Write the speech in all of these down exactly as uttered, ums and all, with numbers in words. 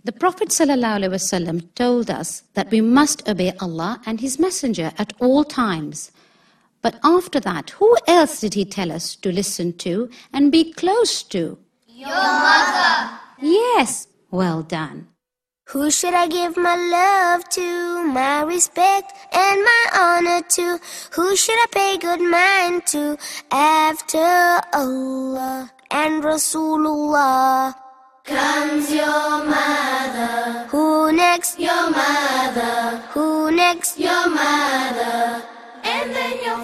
The Prophet ﷺ told us that we must obey Allah and His Messenger at all times. But after that, who else did He tell us to listen to and be close to? Your mother. Yes, well done. Who should I give my love to, my respect and my honor to? Who should I pay good mind to after Allah and Rasulullah? Comes your mother. Who next? Your mother. Who next? Your mother. And then your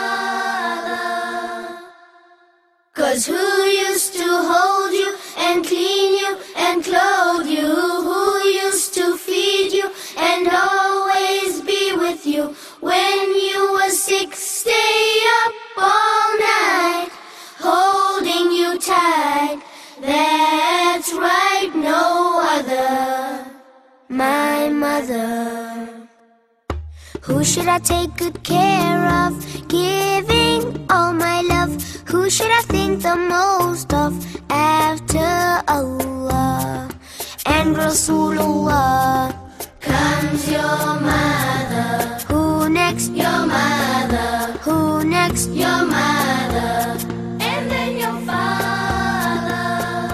father. 'Cause who used to hold you and clean you and clothe you? Who used to feed you and always be with you? When you were sick, stay up all night, holding you tight. That's right, no other. My mother. Who should I take good care of, giving all my love? Who should I think the most of after Allah and Rasulullah? Comes your mother. Who next? Your mother. Who next? Your mother. And then your father.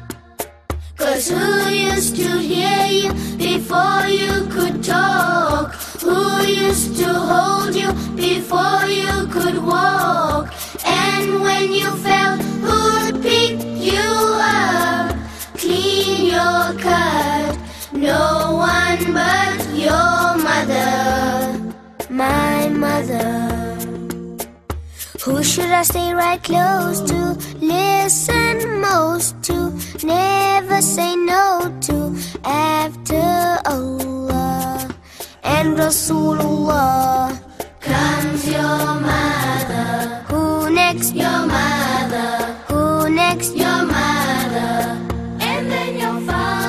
'Cause who used to hear you before you could talk? Who used to hold you before you could walk? And when you fell, who'd pick you up, clean your cut? No one but your mother. My mother. Who should I stay right close to, listen most to, never say no to after Allah and Rasulullah? Comes your mother. Who next? Your mother. Who next? Your mother. And then your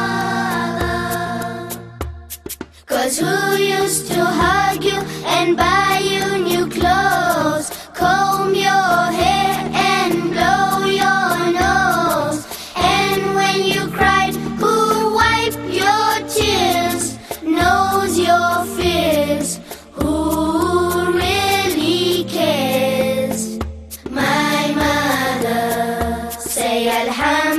father. 'Cause who used to hug you and buy you new clothes, comb your hair and blow your nose? And when you cried, who wiped your tears, knows your fears? Who really cares? My mother. Say Alhamdulillah.